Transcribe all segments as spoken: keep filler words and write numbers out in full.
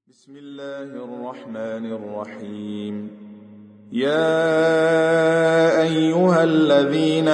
بسم الله الرحمن الرحيم. يا أيها الذين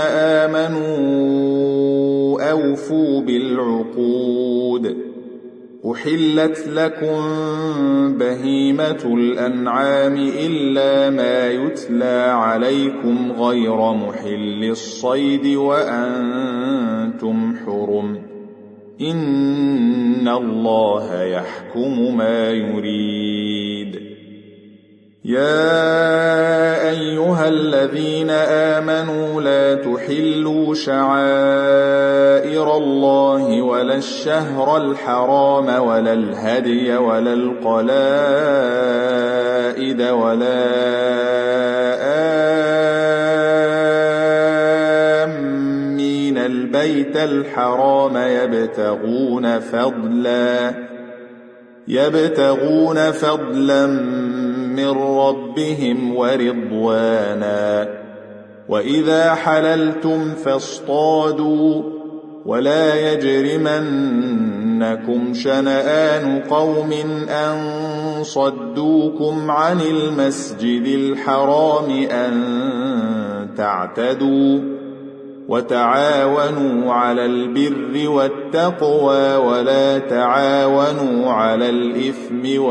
آمنوا أوفوا بالعقود. أحلت لكم بهيمة الأنعام إلا ما يتلى عليكم غير محل الصيد وأنتم حرم. إن الله يحكم ما يريد. يا أيها الذين آمنوا لا تحلوا شعائر الله ولا الشهر الحرام ولا الهدي ولا القلائد ولا آمين البيت الحرام يبتغون فضلا يبتغون فضلا من ربهم ورضوانا. وإذا حللتم فاصطادوا ولا يجرمنكم شنآن قوم أن صدوكم عن المسجد الحرام أن تعتدوا. وتعاونوا على البر والتقوى ولا تعاونوا على الإثم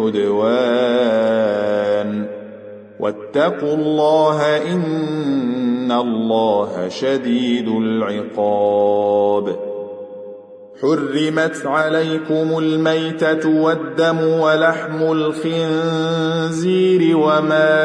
والعدوان. واتقوا الله إن الله شديد العقاب. حرمت عليكم الميتة والدم ولحم الخنزير وما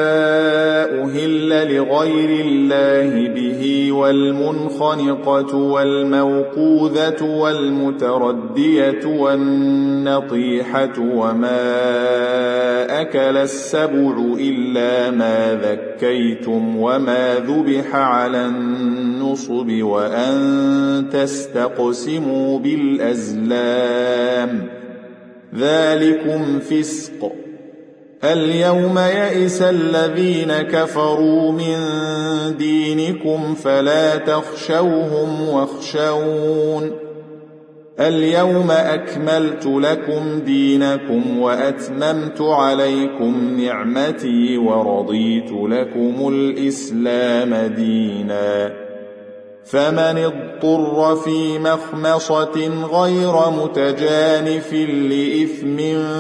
أهل لغير الله به والمنخنقة والموقوذة والمتردية والنطيحة وما أكل السبع إلا ما ذكيتم وما ذبح على النصب وأن تستقسموا بالأزلام ذلكم فسق. اليوم يئس الذين كفروا من دينكم فلا تخشوهم واخشون. اليوم أكملت لكم دينكم وأتممت عليكم نعمتي ورضيت لكم الإسلام دينا. فمن اضطر في مخمصة غير متجانف لإثم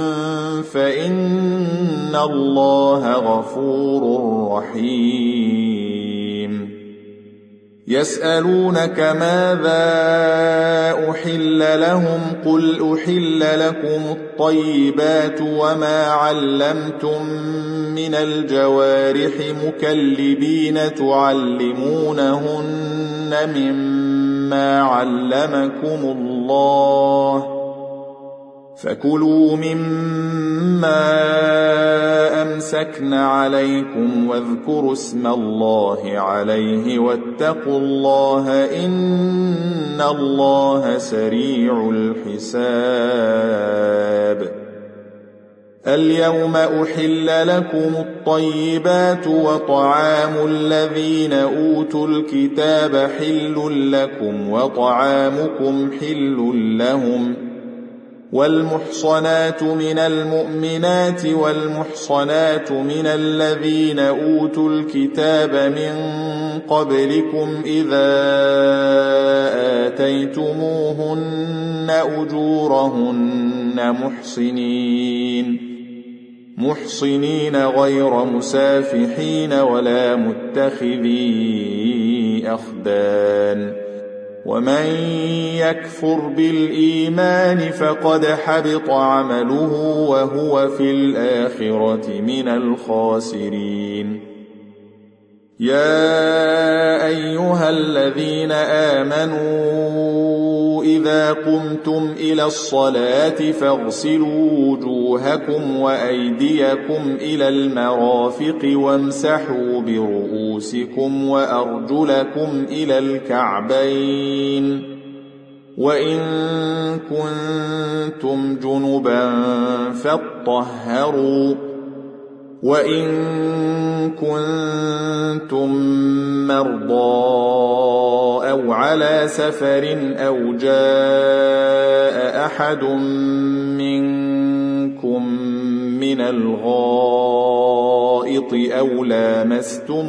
فإن الله غفور رحيم. يسألونك ماذا أحل لهم قل أحل لكم الطيبات وما علمتم من الجوارح مكلبين تعلمونهن مما علمكم الله فكلوا مما أمسكن عليكم واذكروا اسم الله عليه واتقوا الله إن الله سريع الحساب. اليوم أحل لكم الطيبات وطعام الذين أوتوا الكتاب حل لكم وطعامكم حل لهم. والمحصنات من المؤمنات والمحصنات من الذين أوتوا الكتاب من قبلكم إذا آتيتموهن أجورهن محصنين محصنين غير مسافحين ولا متخذي أخدان. ومن يكفر بالإيمان فقد حبط عمله وهو في الآخرة من الخاسرين. يا أيها الذين آمنوا إذا قمتم إلى الصلاة فاغسلوا وجوهكم وأيديكم إلى المرافق وامسحوا برؤوسكم وأرجلكم إلى الكعبين. وإن كنتم جنبا فاطهروا وإن كنتم مرضى أو على سفر أو جاء أحد منكم من الغائط أو لامستم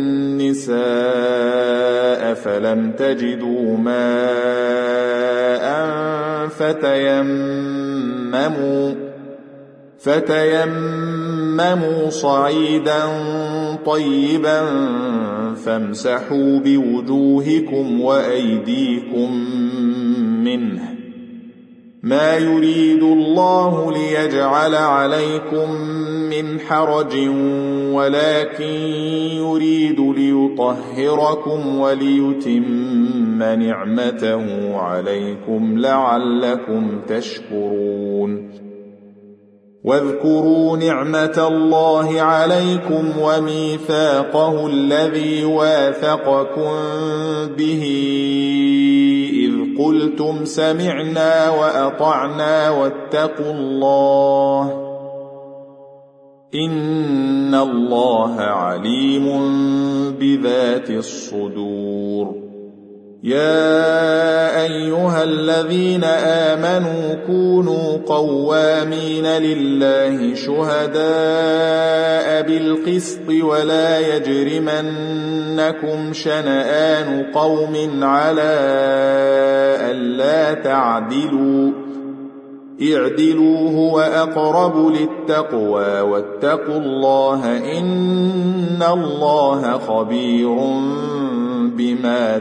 النساء فلم تجدوا ماء فتيمموا فتيمموا صعيدا طيبا فامسحوا بوجوهكم وأيديكم منه ما يريد الله ليجعل عليكم من حرج ولكن يريد ليطهركم وليتم نعمته عليكم لعلكم تشكرون واذكروا نعمة الله عليكم وميثاقه الذي واثقكم به إذ قلتم سمعنا وأطعنا واتقوا الله إن الله عليم بذات الصدور يا أيها الذين آمنوا كونوا قوامين لله شهداء بالقسط ولا يجرمنكم شنآن قوم على ألا تعدلوا اعدلوا هو أقرب للتقوى واتقوا الله إن الله خبير بما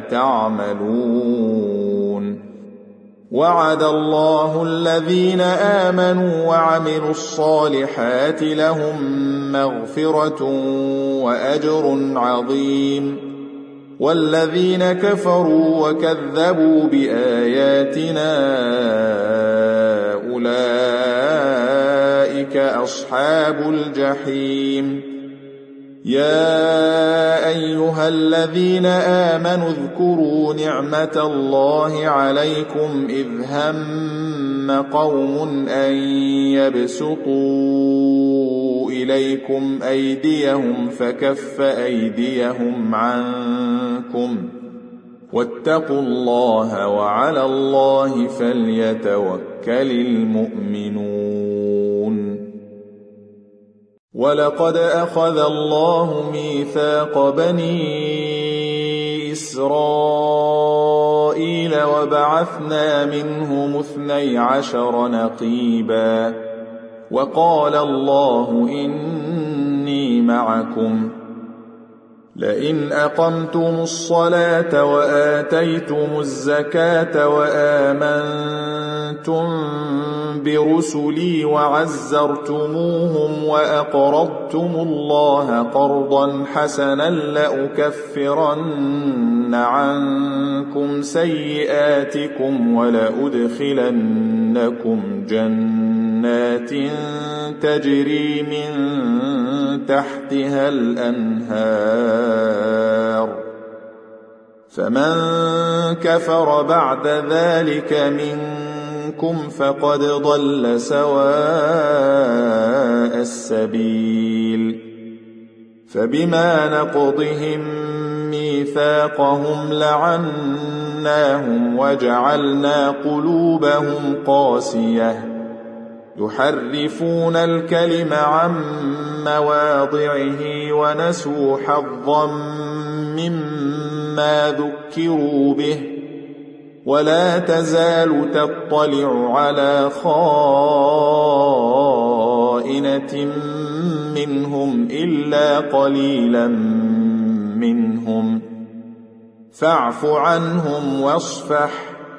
تعملون وعد الله الذين آمنوا وعملوا الصالحات لهم مغفرة وأجر عظيم والذين كفروا وكذبوا بآياتنا أولئك أصحاب الجحيم يا أيها الذين آمنوا اذكروا نعمة الله عليكم إذ هم قوم أن يبسطوا إليكم أيديهم فكف أيديهم عنكم واتقوا الله وعلى الله فليتوكل المؤمنون ولقد أخذ الله ميثاق بني إسرائيل وبعثنا منهم اثني عشر نقيبا وقال الله إني معكم لئن أقمتم الصلاة وآتيتم الزكاة وآمنتم برسلي وعزرتموهم وأقرضتم الله قرضا حسنا لأكفرن عنكم سيئاتكم ولأدخلنكم جنات تجري من تحتها الأنهار فمن كفر بعد ذلك منكم فقد ضل سواء السبيل فبما نقضهم ميثاقهم لعناهم وجعلنا قلوبهم قاسية يحرفون الكلم عن مواضعه ونسوا حظا مما ذكروا به ولا تزال تطلع على خائنة منهم إلا قليلا منهم فاعف عنهم واصفح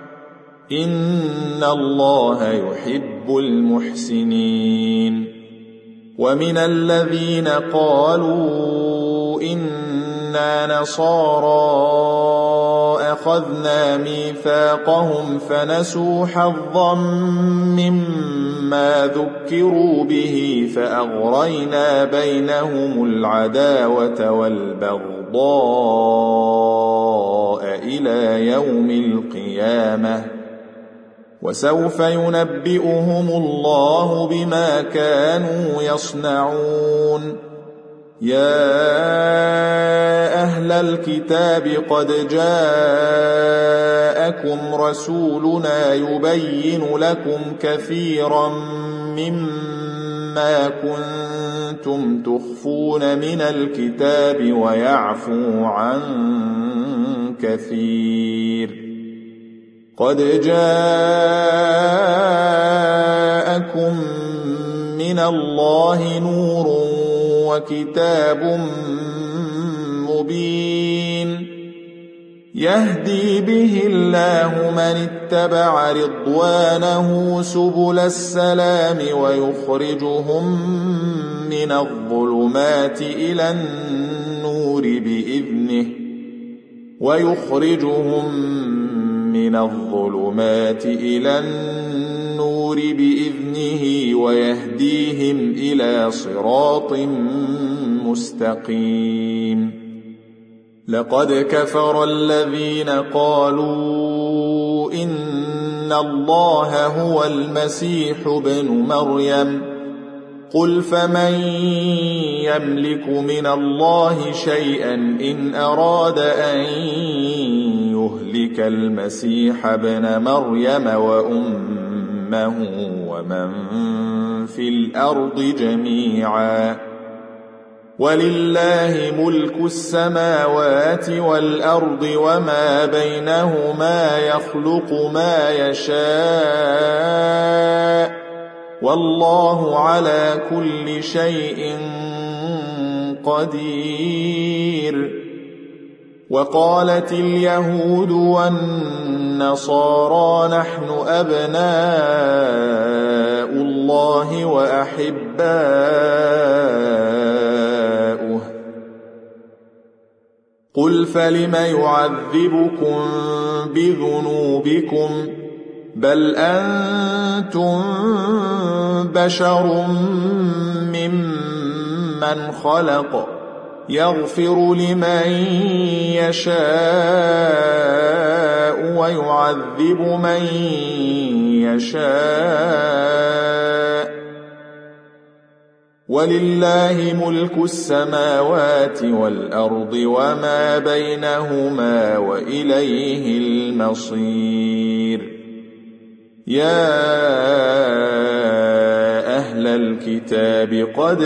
إن الله يحب المحسنين ومن الذين قالوا إنا نصارى أخذنا ميثاقهم فنسوا حظا مما ذكروا به فأغرينا بينهم العداوة والبغضاء إلى يوم القيامة وسوف ينبئهم الله بما كانوا يصنعون يا أهل الكتاب قد جاءكم رسولنا يبين لكم كثيرا مما ما كنتم تخفون من الكتاب ويعفو عن كثير. قد جاءكم من الله نور وكتاب مبين يهدي به الله من اتبع رضوانه سبل السلام ويخرجهم من الظلمات إلى النور بإذنه ويخرجهم من الظلمات إلى النور بإذنه ويهديهم إلى صراط مستقيم. لقد كفر الذين قالوا إن الله هو المسيح ابن مريم قل فمن يملك من الله شيئا إن أراد أن يهلك المسيح ابن مريم وأمه ومن في الأرض جميعا ولله ملك السماوات والأرض وما بينهما يخلق ما يشاء والله على كل شيء قدير. وقالت اليهود والنصارى نحن أبناء الله وأحباؤه قل فلم يعذبكم بذنوبكم بل أنتم بشر ممن خلق يغفر لمن يشاء ويعذب من يشاء ولله ملك السماوات والأرض وما بينهما وإليه المصير. يا أهل الكتاب قد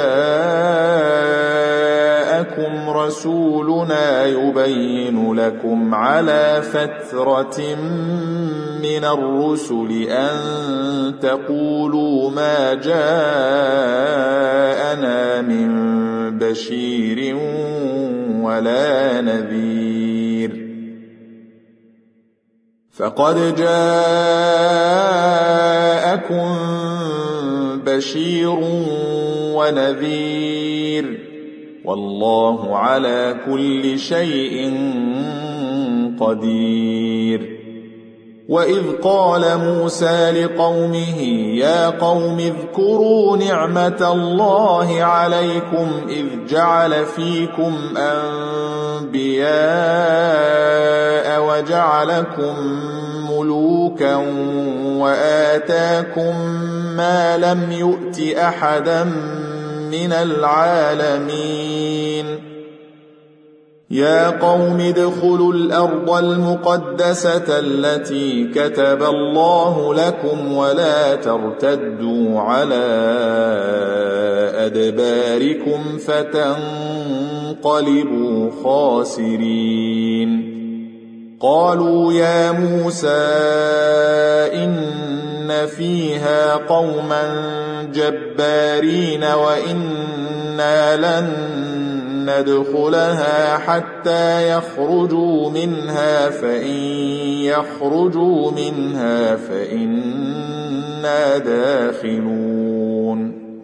جاءكم رسولنا يبين لكم على فترة من الرسل أن تقولوا ما جاءنا من بشير ولا نذير فقد جاءكم بشير ونذير والله على كل شيء قدير. وإذ قال موسى لقومه يا قوم اذكروا نعمة الله عليكم إذ جعل فيكم أنبياء وجعلكم ملوكا وآتاكم ما لم يؤت أحدا من العالمين. يا قوم ادخلوا الأرض المقدسة التي كتب الله لكم ولا ترتدوا على أدباركم فتنقلبوا خاسرين. قالوا يا موسى إن فيها قوما جبارين وإنا لن ندخلها حتى يخرجوا منها فإن يخرجوا منها فإنا داخلون.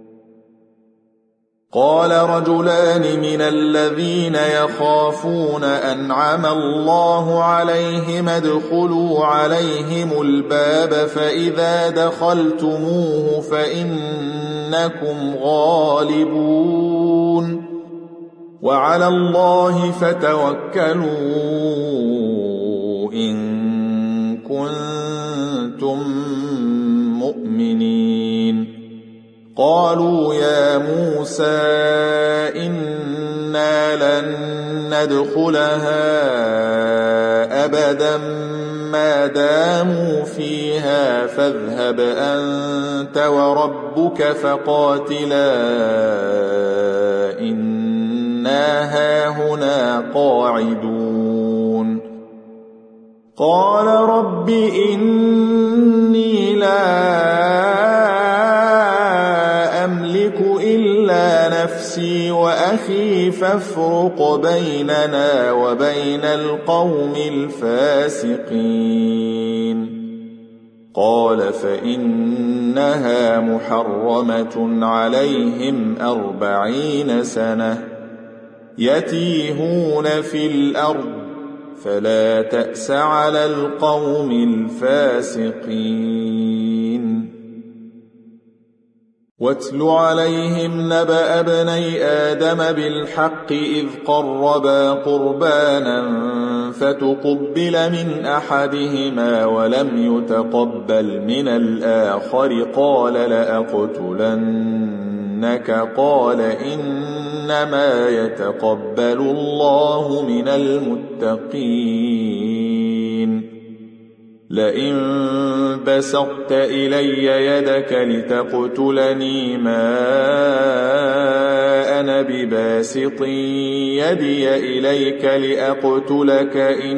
قال رجلان من الذين يخافون أنعم الله عليهم ادخلوا عليهم الباب فإذا دخلتموه فإنكم غالبون وعلى الله فتوكلوا إن كنتم مؤمنين. قالوا يا موسى إنا لن ندخلها أبدا ما داموا فيها فاذهب أنت وربك فقاتلا إنا هاهنا قاعدون قال رب إني لا أملك إلا نفسي وأخي فافرق بيننا وبين القوم الفاسقين قال فإنها محرمة عليهم أربعين سنة يتيهون في الأرض فلا تأس على القوم الفاسقين واتل عليهم نبأ ابني آدم بالحق إذ قربا قربانا فتقبل من أحدهما ولم يتقبل من الآخر قال لأقتلنك قال إنما يتقبل الله من المتقين لئن بسطت إلي يدك لتقتلني ما أنا بباسط يدي إليك لأقتلك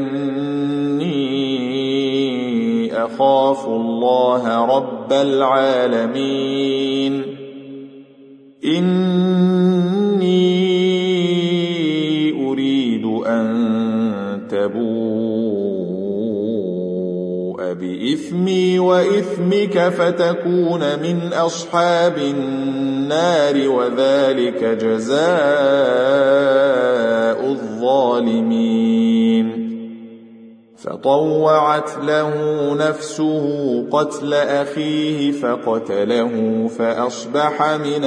إني أخاف الله رب العالمين إني أريد أن تبوء بإثمي وإثمك فتكون من أصحاب النار وذلك جزاء الظالمين فطوعت له نفسه قتل أخيه فقتله فأصبح من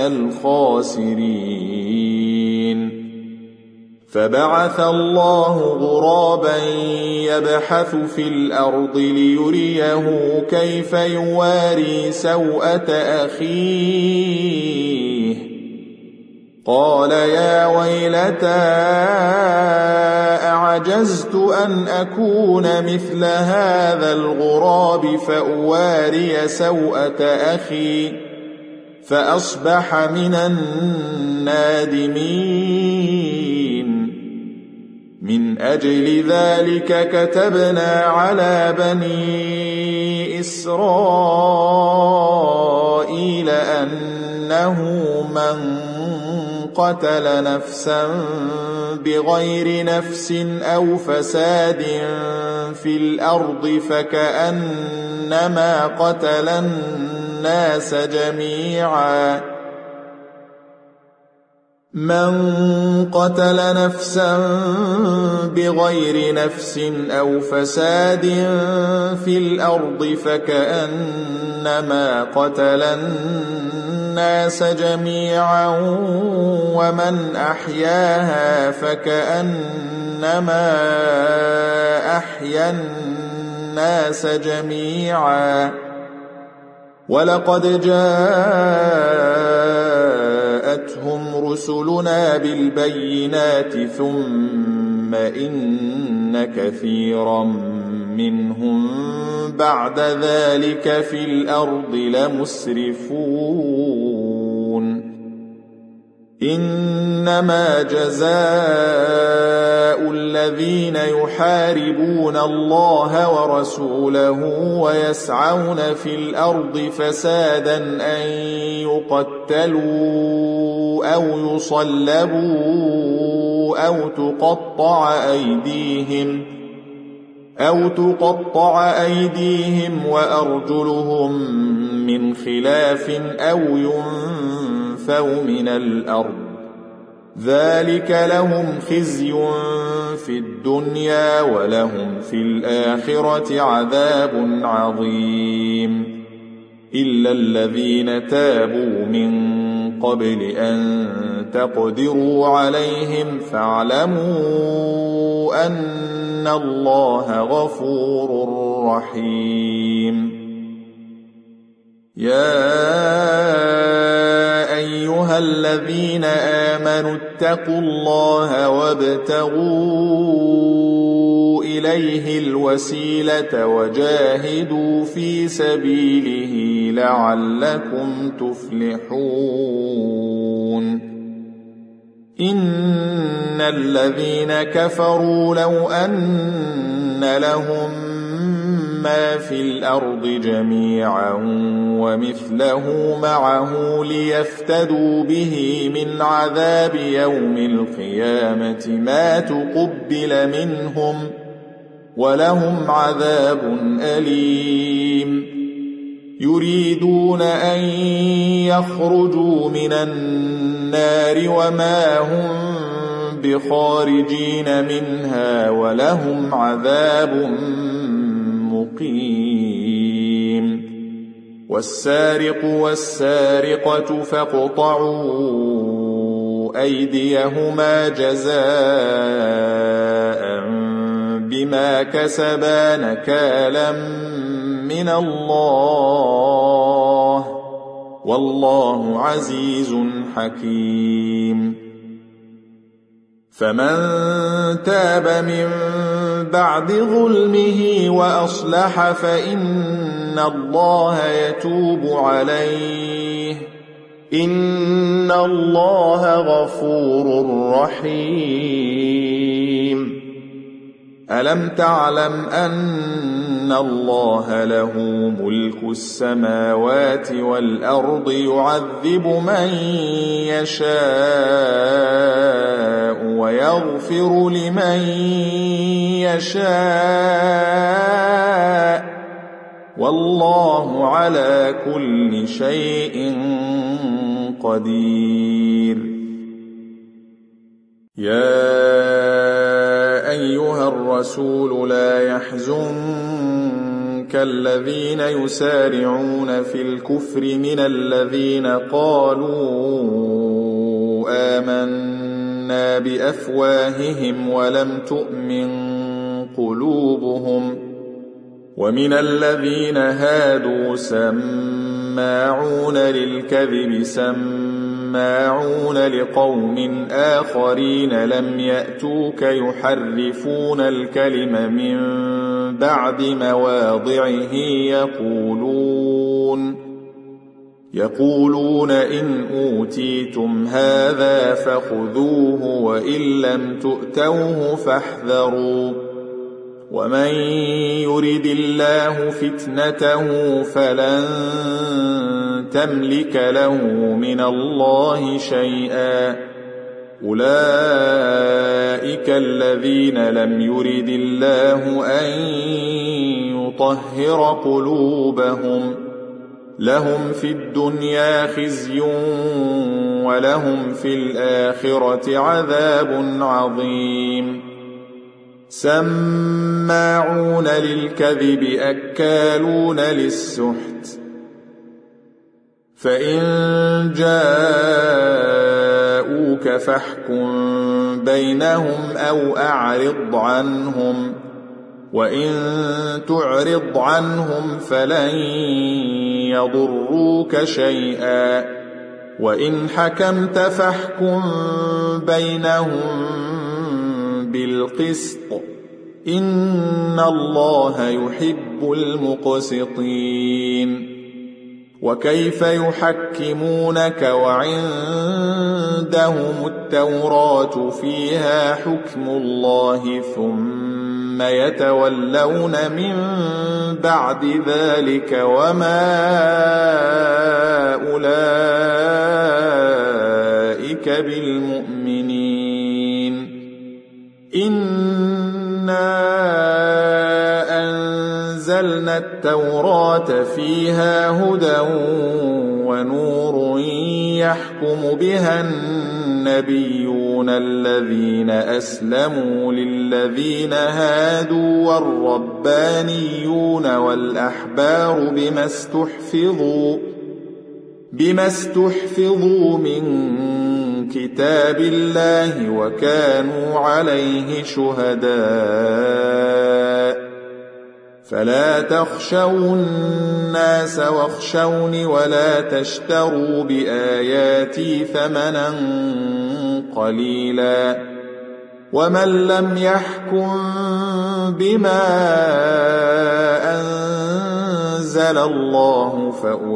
الخاسرين فبعث الله غرابا يبحث في الأرض ليريه كيف يواري سوءة أخيه قال يا ويلتى أعجزت أن أكون مثل هذا الغراب فأواري سوءة أخي فأصبح من النادمين من أجل ذلك كتبنا على بني إسرائيل أنه من قتل نفسا بغير نفس أو فساد في الأرض فكأنما قتل الناس جميعا من قتل نفسا بغير نفس أو فساد في الأرض فكأنما قتل الناس جميعا ومن أحياها فكأنما أحيا الناس جميعا ولقد جاءتهم رسلنا بالبينات ثم إن كثيرا منهم بعد ذلك في الأرض لمسرفون إنما جزاء الذين يحاربون الله ورسوله ويسعون في الأرض فسادا أن يقتلوا أو يصلبوا أو تقطع أيديهم أو تقطع أيديهم وأرجلهم من خلاف أو ينفوا من الأرض ذلك لهم خزي في الدنيا ولهم في الآخرة عذاب عظيم إلا الذين تابوا من قبل أن تقدروا عليهم فاعلموا أن الله غفور رحيم يا أيها أيها الذين آمنوا اتقوا الله وابتغوا إليه الوسيلة وجاهدوا في سبيله لعلكم تفلحون إن الذين كفروا لو أن لهم ما في الأرض جميعا ومثله معه ليفتدوا به من عذاب يوم القيامة ما تقبل منهم ولهم عذاب أليم يريدون أن يخرجوا من النار وما هم بخارجين منها ولهم عذاب مقيم والسارق والسارقة فاقطعوا أيديهما جزاء بما كسبا نكالا من الله والله عزيز حكيم فمن تاب من بعد ظلمه وأصلح فإن الله يتوب عليه إن الله غفور رحيم ألم تعلم أن الله له ملك السماوات والأرض يعذب من يشاء ويغفر لمن يشاء والله على كل شيء قدير يا أيها الرسول لا يحزنك الذين يسارعون في الكفر من الذين قالوا آمنا بأفواههم ولم تؤمن قلوبهم ومن الذين هادوا سماعون للكذب سماعون لقوم آخرين لم يأتوك يحرفون الكلم من بعد مواضعه يقولون يقولون إن أوتيتم هذا فخذوه وإن لم تؤتوه فاحذروا ومن يرد الله فتنته فلن تملك له من الله شيئا أولئك الذين لم يرد الله أن يطهر قلوبهم لهم في الدنيا خزي ولهم في الآخرة عذاب عظيم سماعون للكذب أكالون للسحت فإن جاءوك فاحكم بينهم أو أعرض عنهم وإن تعرض عنهم فلن يضروك شيئا وإن حكمت فاحكم بينهم بالقسط إن الله يحب المقسطين وكيف يحكمونك وعندهم التوراة فيها حكم الله ثم يتولون من بعد ذلك وما أولئك بالمؤمنين إنا أنزلنا التوراة فيها هدى ونور يحكم بها النبيون الذين أسلموا للذين هادوا والربانيون والأحبار بما استحفظوا بما استحفظوا من كتاب الله وكانوا عليه شهداء فلا تخشوا الناس واخشوني ولا تشتروا بآياتي ثمنا قليلا ومن لم يحكم بما أنزل الله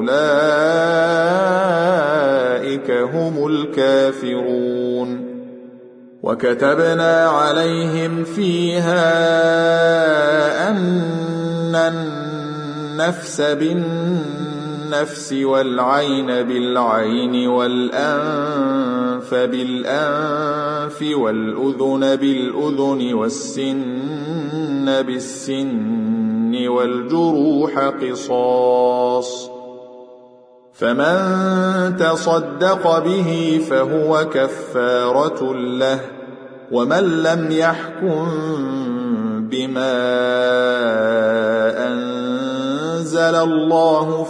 فأولئك هم الكافرون وكتبنا عليهم فيها أن النفس بالنفس والعين بالعين والأنف بالأنف والأذن بالأذن والسن بالسن والجروح قصاص فمن تصدق به فهو كفارة له ومن لم يحكم بما أنزل الله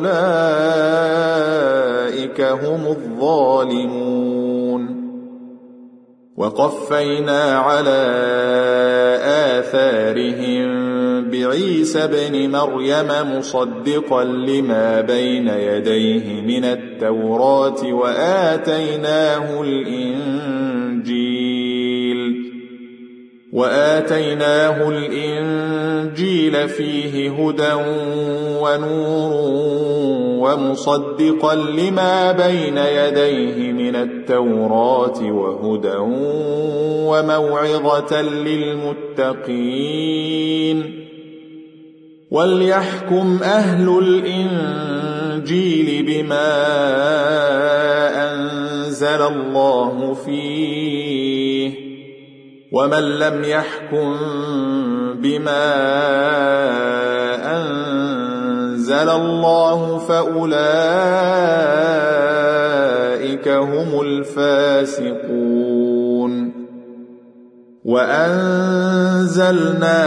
فأولئك هم الظالمون وقفينا على آثارهم بعيسى ابن مريم مصدقا لما بين يديه من التوراة وآتيناه الإنجيل وآتيناه الإنجيل فيه هدى ونور ومصدقا لما بين يديه من التوراة وهدى وموعظة للمتقين وليحكم أهل الإنجيل بما أنزل الله فيه ومن لم يحكم بما أنزل الله فأولئك هم الفاسقون وأنزلنا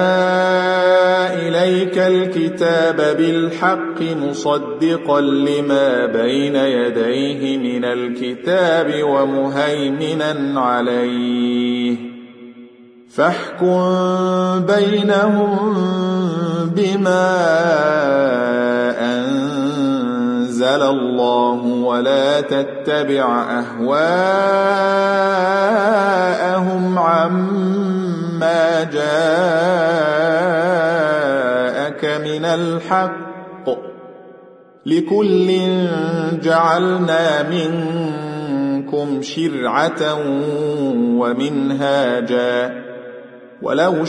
إليك الكتاب بالحق مصدقا لما بين يديه من الكتاب ومهيمنا عليه فاحكم بينهم بما أنزل الله ولا تتبع أهواءهم عما جاءك من الحق لكل جعلنا منكم شرعة ومنهاجا ولو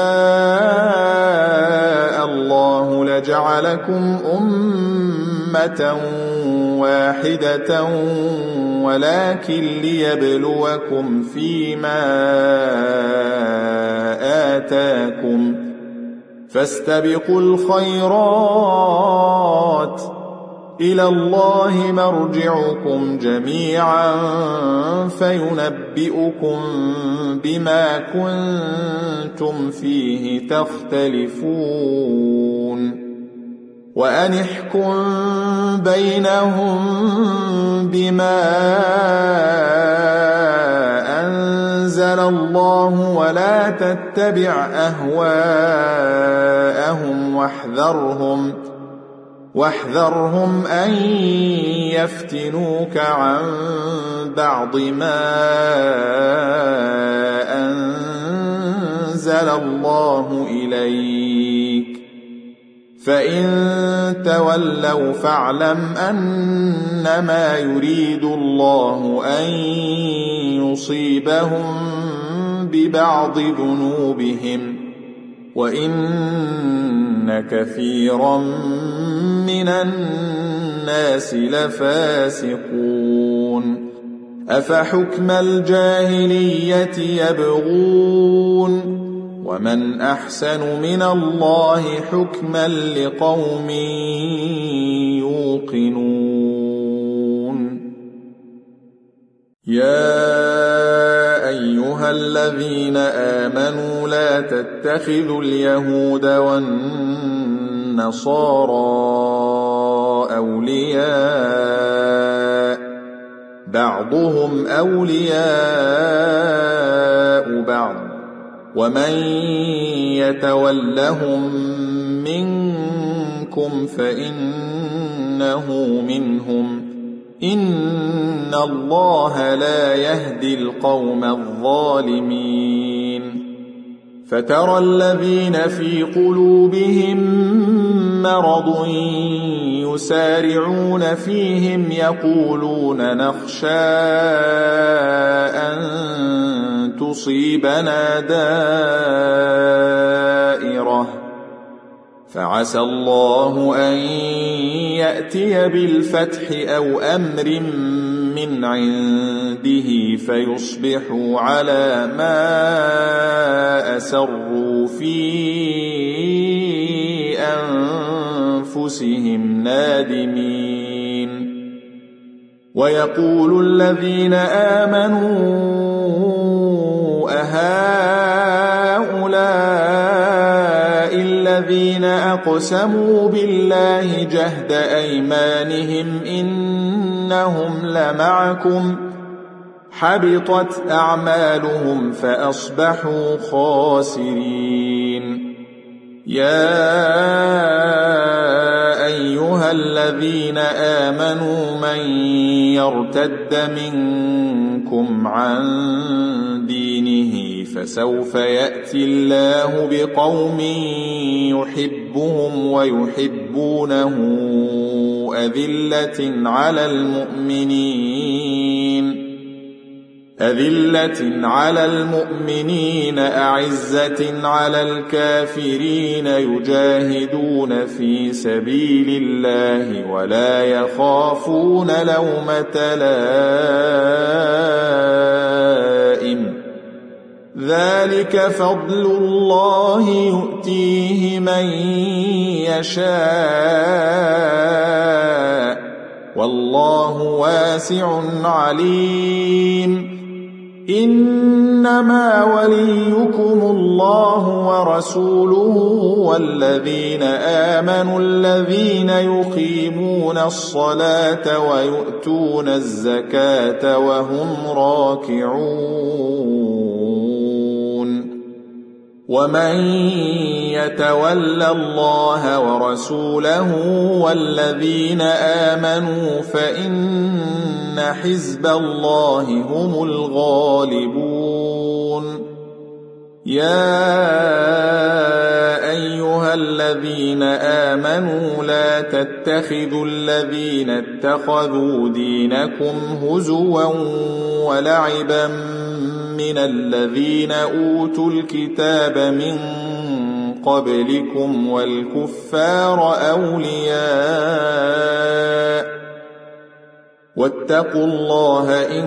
شاء الله لجعلكم أمة واحدة ولكن ليبلوكم فيما آتاكم فاستبقوا الخيرات إلى الله مرجعكم جميعا فينبئكم بما كنتم فيه تختلفون وأن احكم بينهم بما أنزل الله ولا تتبع أهواءهم واحذرهم واحذرهم أن يفتنوك عن بعض ما أنزل الله إليك فإن تولوا فاعلم أنما يريد الله أن يصيبهم ببعض ذنوبهم وإن كثيرا من الناس لفاسقون أفحكم الجاهلية يبغون ومن أحسن من الله حكما لقوم يوقنون يا أيها الذين آمنوا لا تتخذوا اليهود والنصارى أولياء بعضهم أولياء بعض ومن يتولهم منكم فإنه منهم إن الله لا يهدي القوم الظالمين فترى الذين في قلوبهم مرض يسارعون فيهم يقولون نخشى أن تصيبنا دائرة فعسى الله أن يأتي بالفتح أو أمر من عنده فيصبحوا على ما أسروا في أنفسهم نادمين ويقول الذين آمنوا أهؤلاء الذين أقسموا بالله جهد أيمانهم إنهم لمعكم حبطت أعمالهم فأصبحوا خاسرين يا أيها الذين آمنوا من يرتد منكم عن دينه فسوف يأتي الله بقوم يحبهم ويحبونه أذلة على المؤمنين أذلة على المؤمنين أعزة على الكافرين يجاهدون في سبيل الله ولا يخافون لومة لائم ذلك فضل الله يؤتيه من يشاء والله واسع عليم إنما وليكم الله ورسوله والذين آمنوا الذين يقيمون الصلاة ويؤتون الزكاة وهم راكعون ومن يتول الله ورسوله والذين آمنوا فإن حزب الله هم الغالبون يا أيها الذين آمنوا لا تتخذوا الذين اتخذوا دينكم هزوا ولعبا من الذين أوتوا الكتاب من قبلكم والكفار أولياء واتقوا الله إن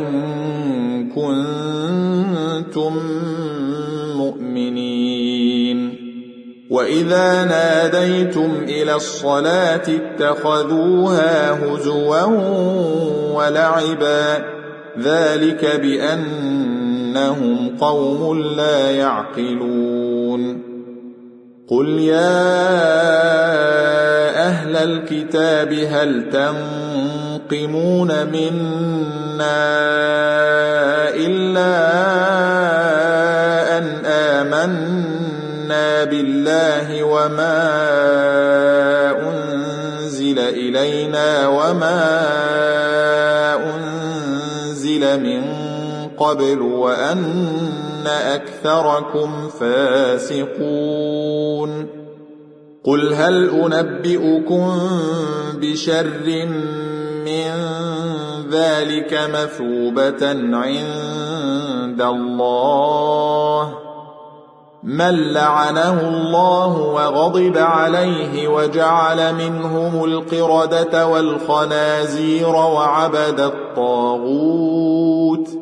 كنتم مؤمنين وإذا ناديتم إلى الصلاة اتخذوها هزوا ولعبا ذلك بأنهم قوم لا يعقلون قل يا أهل الكتاب هل تنقمون منا إلا أن آمنا بالله وما أنزل إلينا وما أنزل من قبل وأن أكثركم فاسقون قل هل أنبئكم بشر من ذلك مثوبة عند الله من لعنه الله وغضب عليه وجعل منهم القردة والخنازير وعبد الطاغوت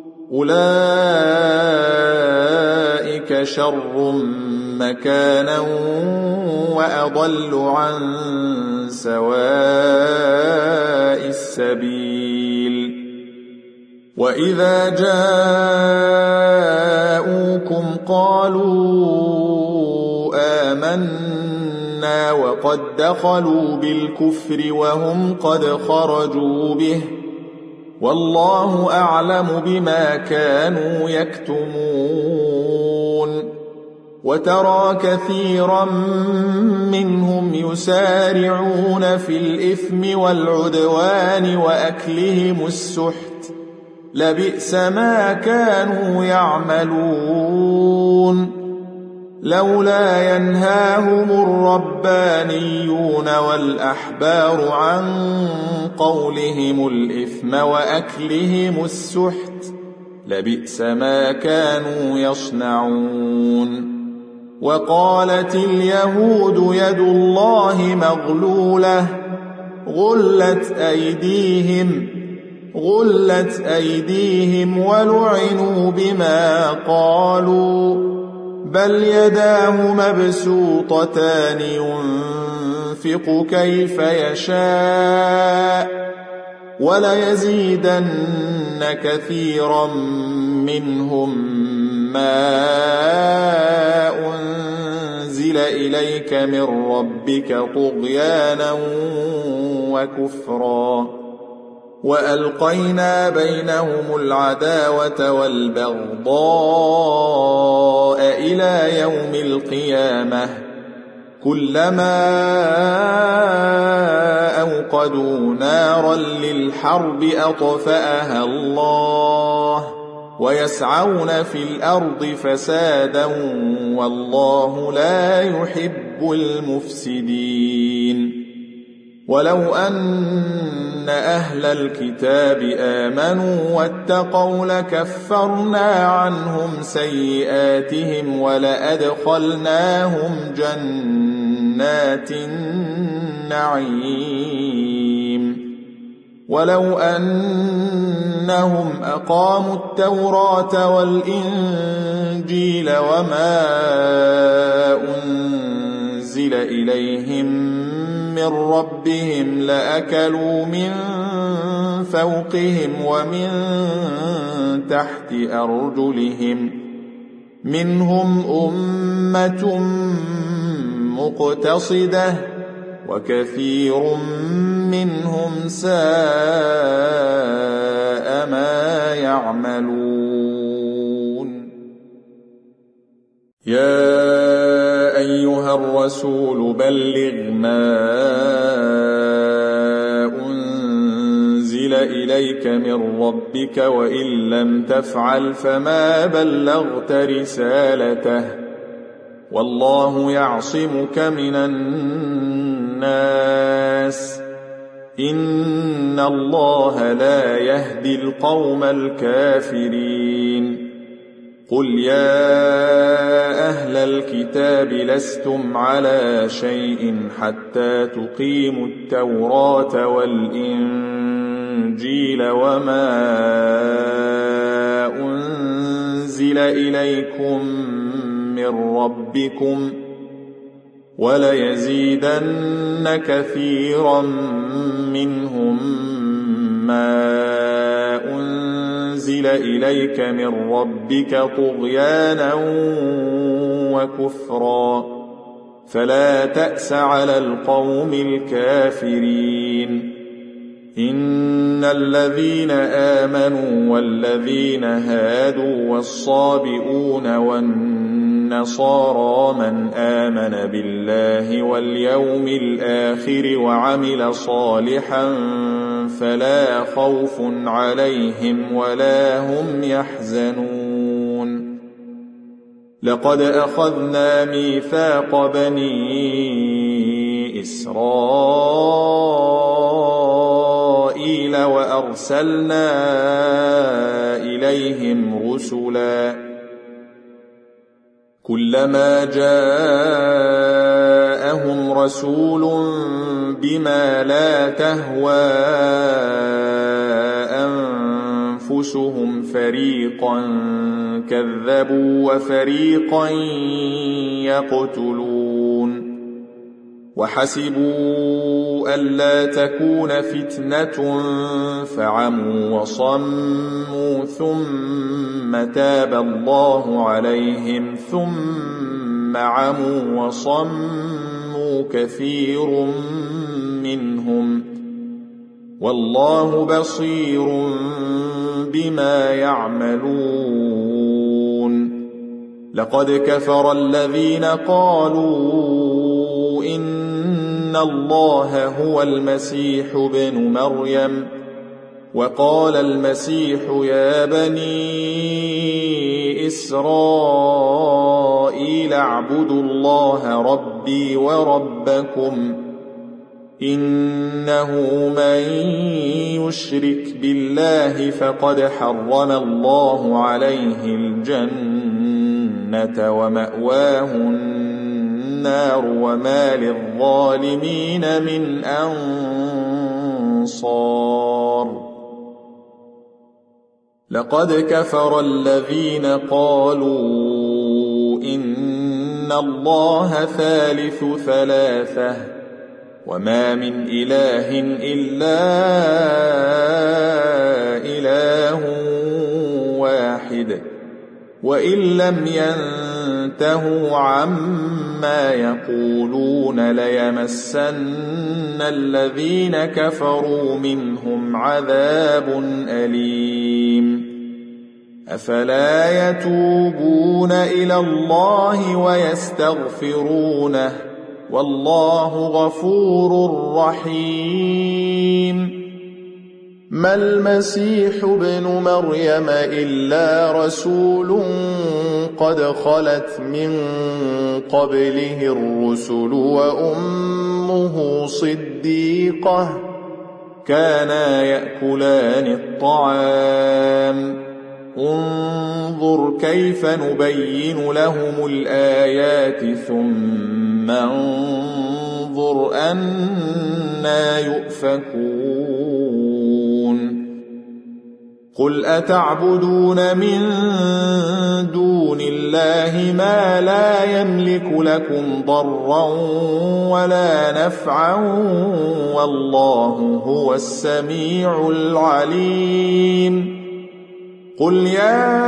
أولئك شر مكانا وأضل عن سواء السبيل وإذا جاءوكم قالوا آمنا وقد دخلوا بالكفر وهم قد خرجوا به والله أعلم بما كانوا يكتمون وترى كثيرا منهم يسارعون في الإثم والعدوان وأكلهم السحت لبئس ما كانوا يعملون لولا ينهاهم الربانيون والأحبار عن قولهم الإثم وأكلهم السحت لبئس ما كانوا يصنعون وقالت اليهود يد الله مغلولة غلت أيديهم غلت أيديهم ولعنوا بما قالوا بل يداه مبسوطتان ينفق كيف يشاء وليزيدن كثيرا منهم ما أنزل إليك من ربك طغيانا وكفرا وألقينا بينهم العداوة والبغضاء إلى يوم القيامة كلما أوقدوا نارا للحرب أطفأها الله ويسعون في الأرض فسادا والله لا يحب المفسدين ولو أن أهل الكتاب آمنوا واتقوا لكفرنا عنهم سيئاتهم ولأدخلناهم جنات النعيم ولو أنهم أقاموا التوراة والإنجيل وما أنزل إليهم من ربهم لأكلوا من فوقهم ومن تحت أرجلهم منهم أمة مقتصدة وكثير منهم ساء ما يعملون يا أيها الرسول بلغ ما أنزل إليك من ربك وإن لم تفعل فما بلغت رسالته والله يعصمك من الناس إن الله لا يهدي القوم الكافرين قل يا أهل الكتاب لستم على شيء حتى تقيموا التوراة والإنجيل وما أنزل إليكم من ربكم وليزيدن كثيرا منهم ما أنزل إليك من ربك طغيانا وكفرا فلا تأس على القوم الكافرين إن الذين آمنوا والذين هادوا والصابئون والنصارى من آمن بالله واليوم الآخر وعمل صالحا فلا خوف عليهم ولا هم يحزنون لقد أخذنا ميثاق بني إسرائيل وأرسلنا إليهم رسلا كلما جاءهم رسول بما لا تهوى أنفسهم فريقا كذبوا وفريقا يقتلون وحسبوا ألا تكون فتنة فعموا وصموا ثم تاب الله عليهم ثم عموا وصموا كثير منهم والله بصير بما يعملون لقد كفر الذين قالوا إن الله هو المسيح ابن مريم وقال المسيح يا بني إسرائيل اعبدوا الله ربي وربكم إنه من يشرك بالله فقد حرم الله عليه الجنة ومأواه النار وما للظالمين من أنصار لقد كفر الذين قالوا إن الله ثالث ثلاثة وما من إله إلا إله واحد وإن لم ينتهوا عما يقولون ليمسن الذين كفروا منهم عذاب أليم أفلا يتوبون إلى الله ويستغفرونه والله غفور رحيم ما المسيح ابن مريم إلا رسول قد خلت من قبله الرسل وأمه صديقة كانا يأكلان الطعام انظر كيف نبين لهم الآيات ثم انظر أنى يؤفكون قل أتعبدون من دون الله ما لا يملك لكم ضرا ولا نفعا والله هو السميع العليم قل يا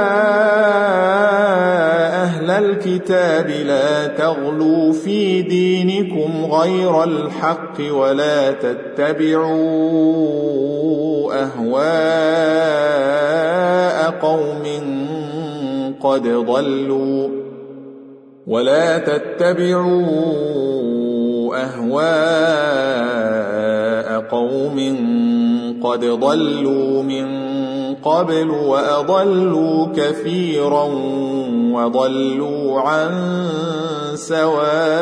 أهل الكتاب لا تغلوا في دينكم غير الحق ولا تتبعوا أهواء قوم قد ضلوا ولا تتبعوا أهواء قوم قد ضلوا من قبل وأضلوا كثيرا وضلوا عن سواء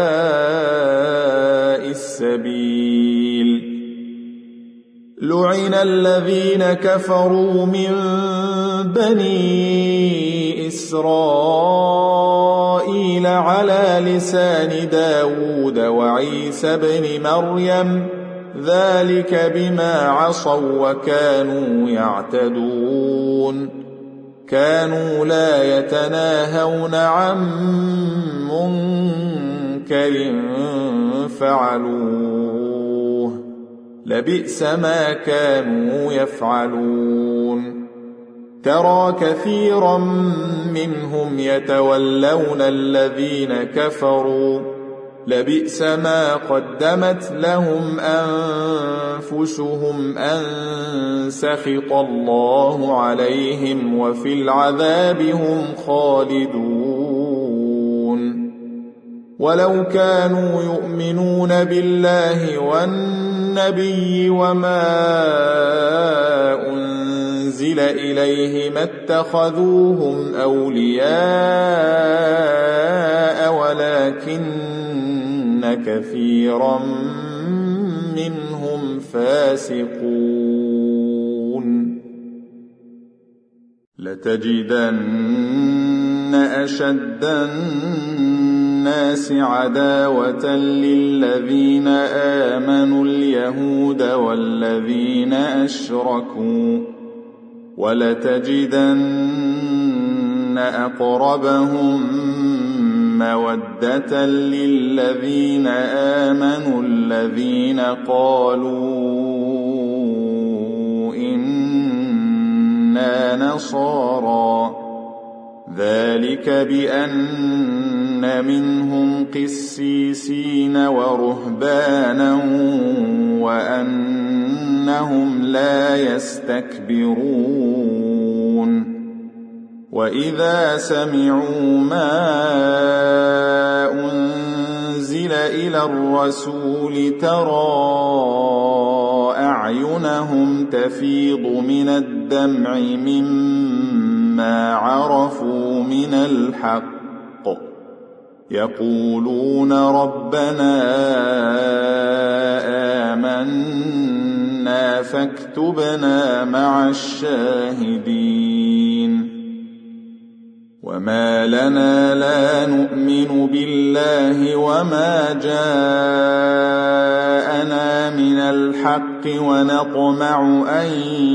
السبيل لعن الذين كفروا من بني إسرائيل على لسان داود وعيسى بن مريم ذلك بما عصوا وكانوا يعتدون كانوا لا يتناهون عن منكر فعلوه لبئس ما كانوا يفعلون ترى كثيرا منهم يتولون الذين كفروا لبئس ما قدمت لهم أنفسهم أن سخط الله عليهم وفي العذاب هم خالدون ولو كانوا يؤمنون بالله والنبي وما أنزل إليه ما اتخذوهم أولياء ولكن كثيرا منهم فاسقون لتجدن أشد الناس عداوة للذين آمنوا اليهود والذين أشركوا ولتجدن أقربهم مودة للذين آمنوا الذين قالوا إنا نصارى ذلك بأن منهم قسيسين ورهبانا وأنهم لا يستكبرون وإذا سمعوا ما أنزل إلى الرسول ترى أعينهم تفيض من الدمع مما عرفوا من الحق يقولون ربنا آمنا فاكتبنا مع الشاهدين وما لنا لا نؤمن بالله وما جاءنا من الحق ونطمع أن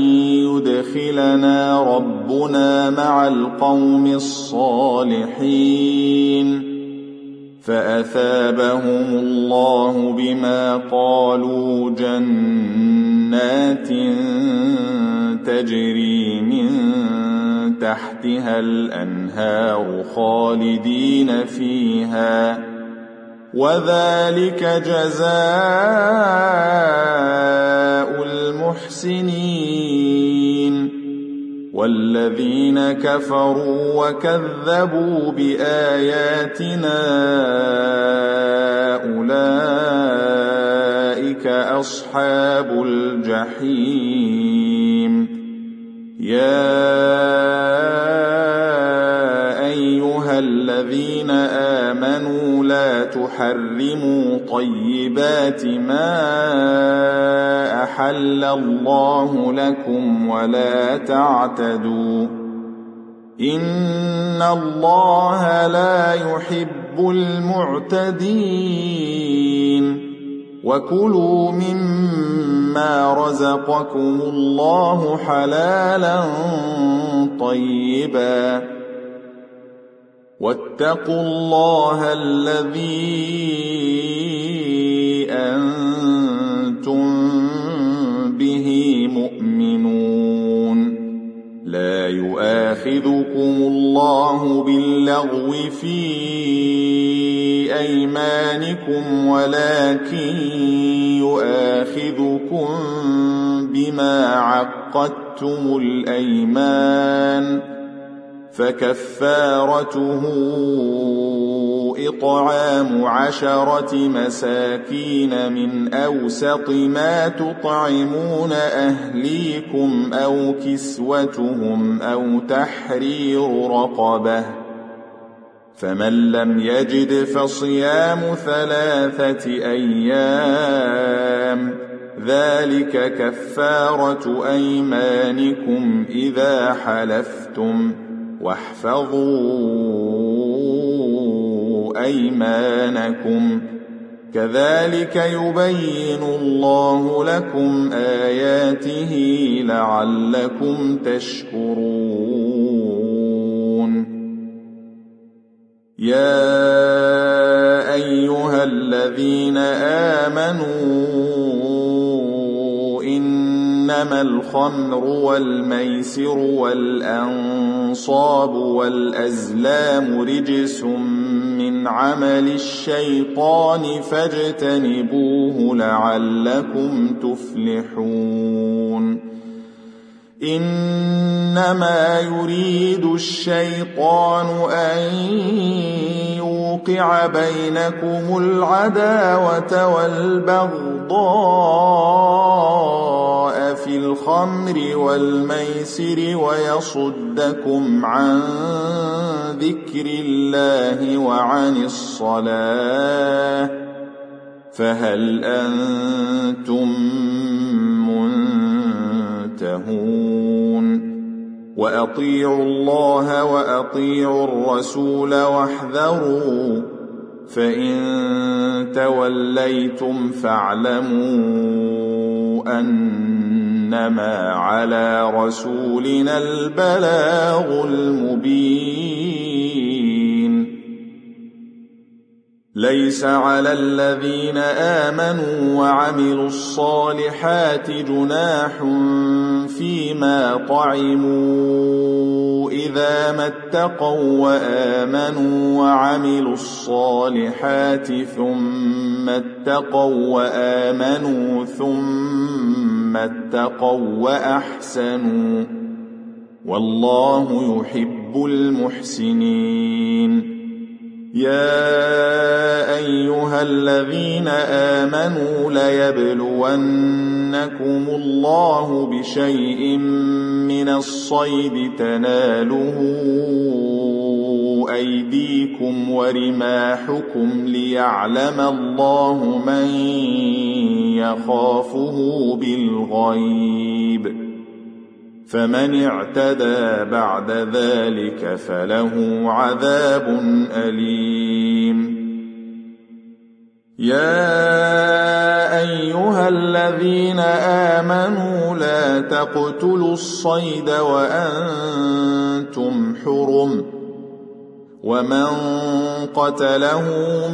يدخلنا ربنا مع القوم الصالحين فأثابهم الله بما قالوا جنات تجري من تحتها الأنهار خالدين فيها وذلك جزاء المحسنين والذين كفروا وكذبوا بآياتنا أولئك أصحاب الجحيم يا أيها الذين آمنوا لا تحرموا طيبات ما أحل الله لكم ولا تعتدوا إن الله لا يحب المعتدين وكلوا مما رزقكم الله حلالا طيبا واتقوا الله الذي أنتم به مؤمنون لا يؤاخذكم الله باللغو في أيمانكم ولكن يؤاخذكم بما عقدتم الأيمان فكفارته إطعام عشرة مساكين من أوسط ما تطعمون أهليكم أو كسوتهم أو تحرير رقبة فمن لم يجد فصيام ثلاثة أيام ذلك كفارة أيمانكم إذا حلفتم واحفظوا أيمانكم كذلك يبين الله لكم آياته لعلكم تشكرون يا أيها الذين آمنوا إنما الخمر والميسر والأنصاب والأزلام رجس من عمل الشيطان فاجتنبوه لعلكم تفلحون إنما يريد الشيطان أن يوقع بينكم العداوة والبغضاء في الخمر والميسر ويصدكم عن ذكر الله وعن الصلاة فهل أنتم منتهون وأطيعوا الله وأطيعوا الرسول واحذروا فإن توليتم فاعلموا أنما على رسولنا البلاغ المبين ليس على الذين آمنوا وعملوا الصالحات جناح فيما طعموا إذا ما اتقوا وآمنوا وعملوا الصالحات ثم اتقوا وآمنوا ثم اتقوا وأحسنوا والله يحب المحسنين. يا أيها الذين آمنوا ليبلونكم الله بشيء من الصيد تناله أيديكم ورماحكم ليعلم الله من يخافه بالغيب، فمن اعتدى بعد ذلك فله عذاب أليم. يا أيها الذين آمنوا لا تقتلوا الصيد وأنتم حرم، ومن قتله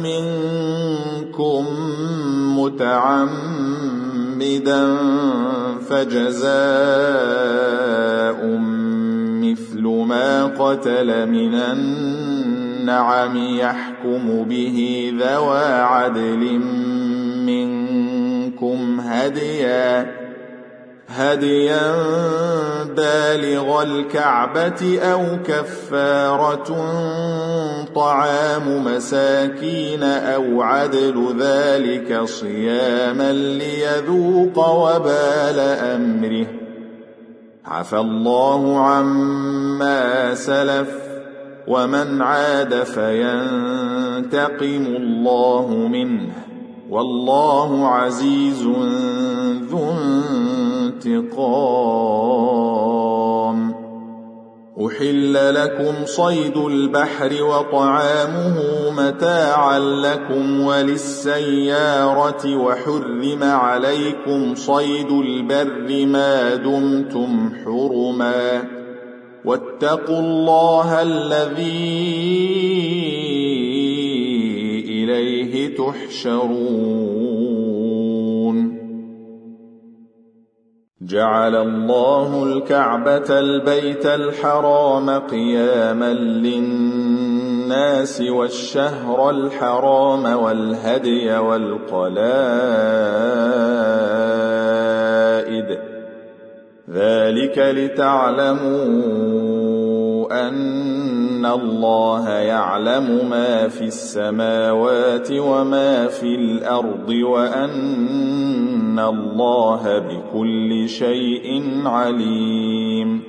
منكم متعمدا فجزاء مثل ما قتل من النعم يحكم به ذوى عدل منكم هديا هديا بالغ الكعبة أو كفارة طعام مساكين أو عدل ذلك صياما ليذوق وبال أمره، عفى الله عما سلف، ومن عاد فينتقم الله منه، والله عزيز ذو انتقام. أحل لكم صيد البحر وطعامه متاعا لكم وللسيارة، وحرم عليكم صيد البر ما دمتم حرما، واتقوا الله الذي إليه تحشرون. جعل الله الكعبة البيت الحرام قياما للناس والشهر الحرام والهدي والقلائد، ذلك لتعلموا أن الله يعلم ما في السماوات وما في الأرض، وأن الله بكل شيء عليم.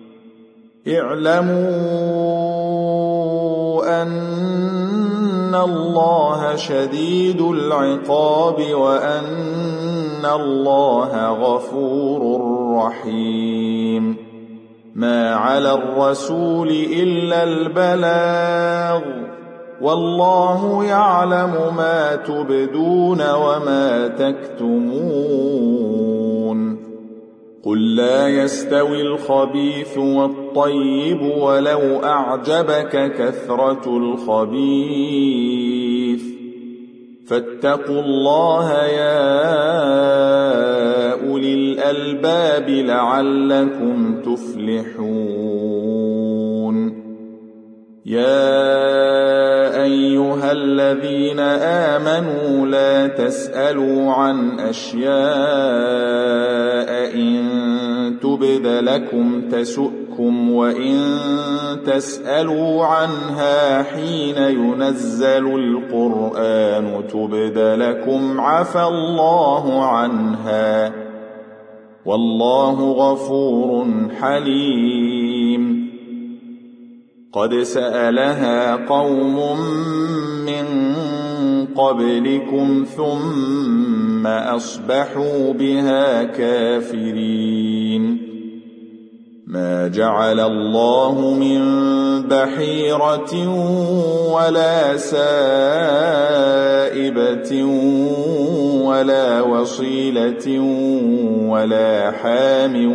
اعلموا أن الله شديد العقاب، وأن الله غفور رحيم. ما على الرسول إلا البلاغ، والله يعلم ما تبدون وما تكتمون. قل لا يستوي الخبيث والطيب ولو أعجبك كثرة الخبيث، فاتقوا الله يا أولي الألباب لعلكم تفلحون. يا أيها الذين آمنوا لا تسألوا عن أشياء إن تبد لكم تسؤكم، وإن تسألوا عنها حين ينزل القرآن تبد لكم عفى الله عنها، والله غفور حليم. قد سألها قوم من قبلكم ثم أصبحوا بها كافرين. ما جعل الله من بحيرة ولا سائبة ولا وصيلة ولا حام،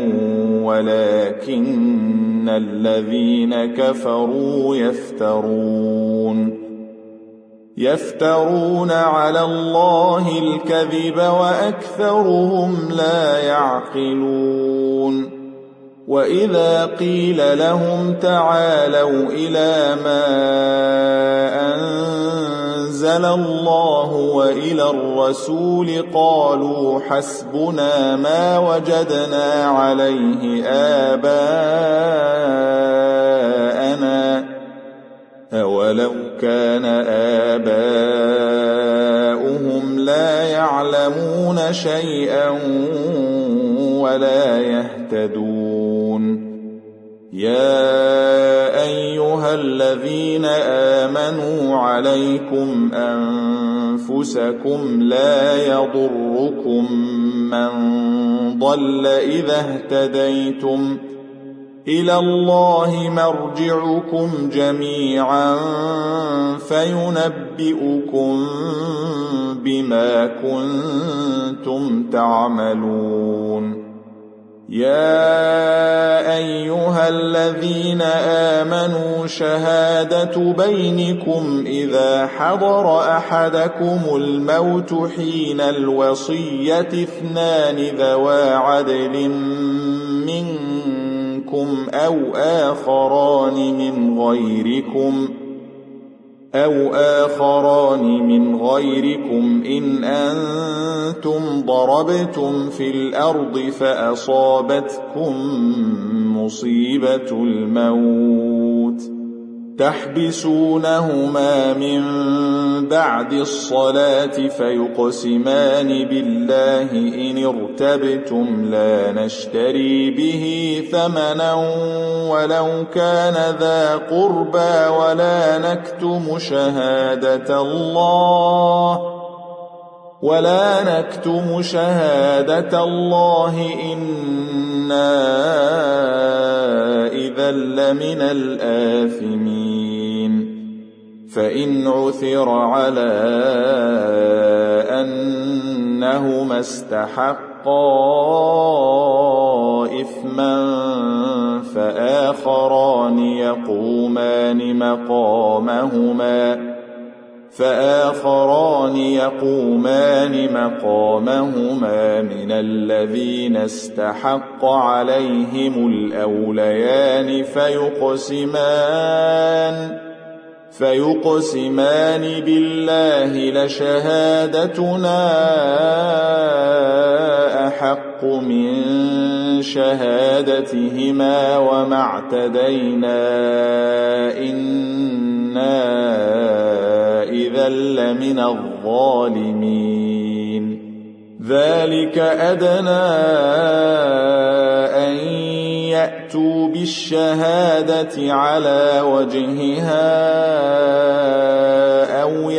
ولكن الذين كفروا يفترون يفترون على الله الكذب وأكثرهم لا يعقلون. وإذا قيل لهم تعالوا إلى ما أنزل أنزل الله وإلى الرسول قالوا حسبنا ما وجدنا عليه آباءنا أولو كان آباؤهم لا يعلمون شيئا ولا يهتدون يا أيها الذين آمنوا عليكم أنفسكم لا يضركم من ضل إذا اهتديتم إلى الله مرجعكم جميعا فينبئكم بما كنتم تعملون يا أيها الذين آمنوا شهادة بينكم إذا حضر أحدكم الموت حين الوصية اثنان ذوى عدل منكم أو آخران من غيركم أو آخران من غيركم إن أنتم ضربتم في الأرض فأصابتكم مصيبة الموت تحبسونهما من بعد الصلاة فيقسمان بالله إن ارتبتم لا نشتري به ثمنا ولو كان ذا قربى ولا نكتم شهادة الله ولا نكتم شهادة الله إنا إذا لمن الآثمين فإن عثر على أنهما استحقا إثما فآخران يقومان مقامهما فآخران يقومان مقامهما من الذين استحق عليهم الأوليان فيقسمان فيقسمان بالله لشهادتنا أحق من شهادتهما وما اعتدينا إنا إذا لمن الظالمين ذلك أدنى أن يأتوا بالشهادة على وجهها أو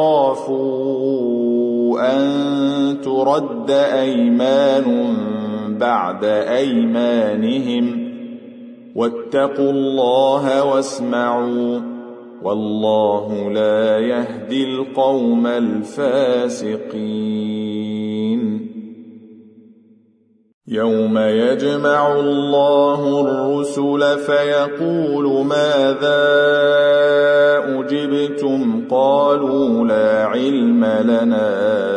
يخافوا أن ترد أيمان بعد أيمانهم واتقوا الله واسمعوا والله لا يهدي القوم الفاسقين يوم يجمع الله الرسل فيقول ماذا أجبتم قالوا لا علم لنا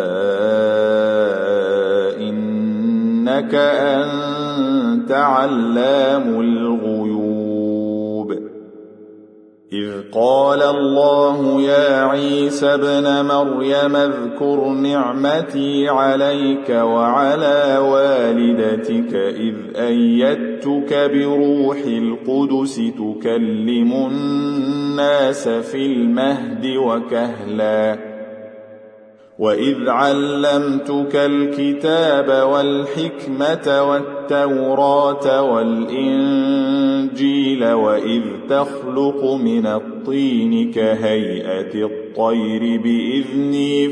إنك أنت علام الغيوب إذ قال الله يا عيسى ابن مريم اذكر نعمتي عليك وعلى والدتك إذ أيدتك بروح القدس تكلم الناس في المهد وكهلا وإذ علمتك الكتاب والحكمة والتوراة والإنجيل وإذ تخلق من الطين كهيئة الطير بإذني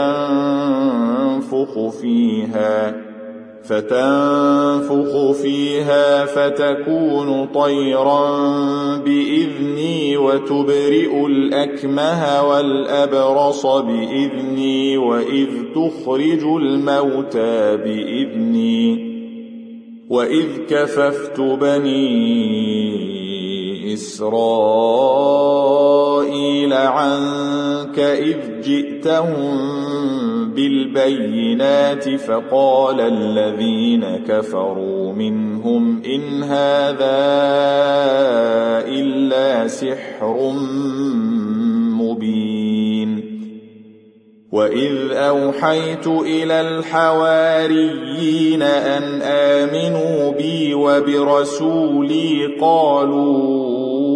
فتنفخ فيها فتنفخ فيها فتكون طيرا بإذني وتبرئ الأكمه والأبرص بإذني وإذ تخرج الموتى بإذني وإذ كففت بني إسرائيل عنك إذ جئتهم بالبينات فقال الذين كفروا منهم إن هذا إلا سحر مبين وإذ أوحيت إلى الحواريين أن آمنوا بي وبرسولي قالوا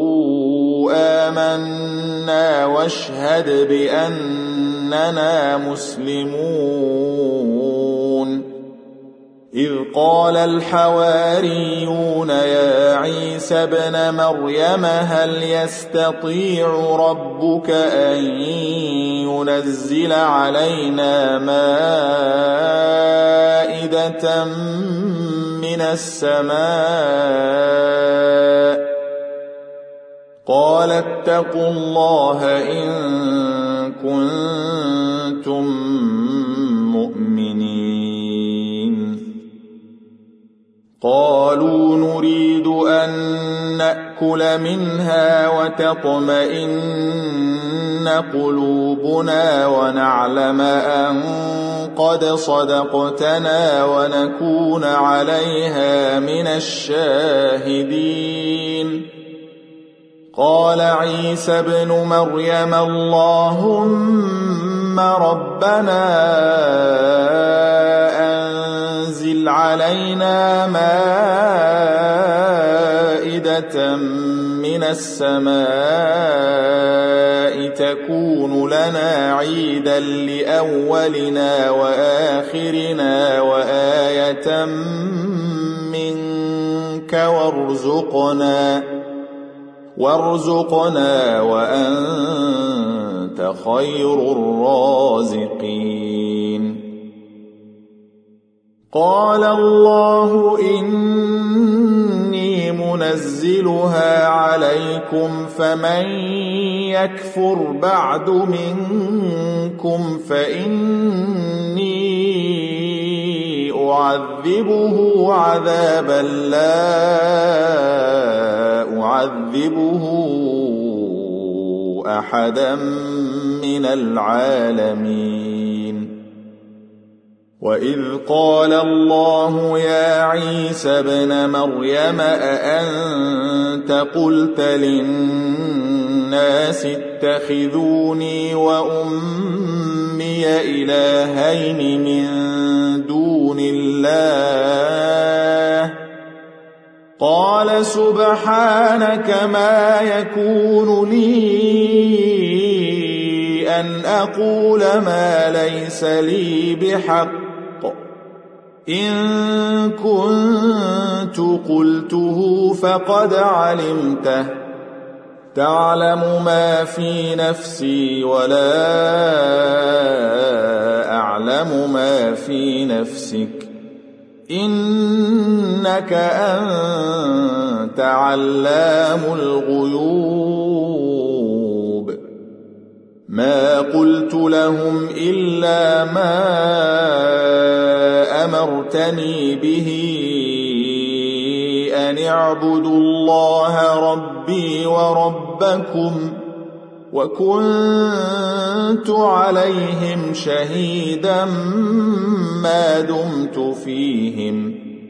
آمنا واشهد بأننا مسلمون إذ قال الحواريون يا عيسى ابن مريم هل يستطيع ربك أن ينزل علينا مائدة من السماء قال اتقوا الله إن كنتم مؤمنين قالوا نريد أن نأكل منها وتطمئن قلوبنا ونعلم أن قد صدقتنا ونكون عليها من الشاهدين قال عيسى ابن مريم اللهم ربنا أنزل علينا مائدة من السماء تكون لنا عيدا لأولنا وآخرنا وآية منك وارزقنا وارزقنا وأنت خير الرازقين قال الله إني منزلها عليكم فمن يكفر بعد منكم فإني أعذبه عذابا لا أعذبه أحدا من العالمين وإذ قال الله يا عيسى ابن مريم أأنت قلت للناس اتخذوني وأمي إلهين من دون الله قال سبحانك ما يكون لي أن أقول ما ليس لي بحق إن كنت قلته فقد علمته تعلم ما في نفسي ولا أعلم ما في نفسك إنك أنت علام الغيوب ما قلت لهم إلا ما أمرتني به أن اعبدوا الله ربي وربكم وكنت عليهم شهيدا ما دمت فيهم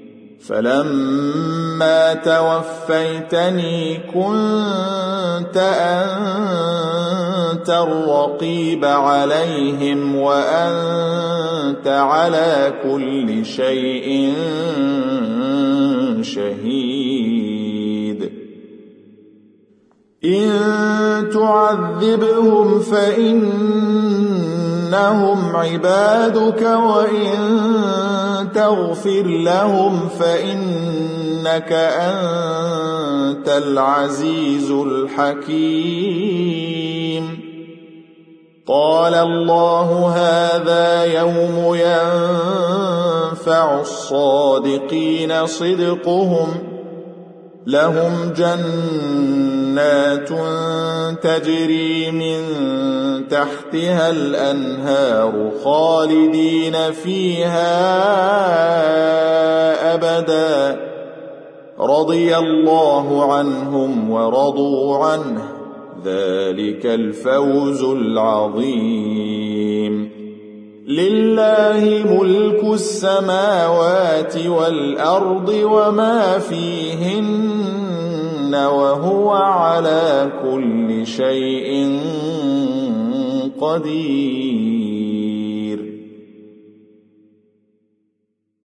فلما توفيتني كنت أنت الرقيب عليهم وأنت على كل شيء شهيد إن تعذبهم فإنهم عبادك وإن تغفر لهم فإنك أنت العزيز الحكيم قال الله هذا يوم ينفع الصادقين صدقهم لهم جنات تجري من تحتها الأنهار خالدين فيها أبدا رضي الله عنهم ورضوا عنه ذلك الفوز العظيم لله ملك السماوات والأرض وما فيهن وهو على كل شيء قدير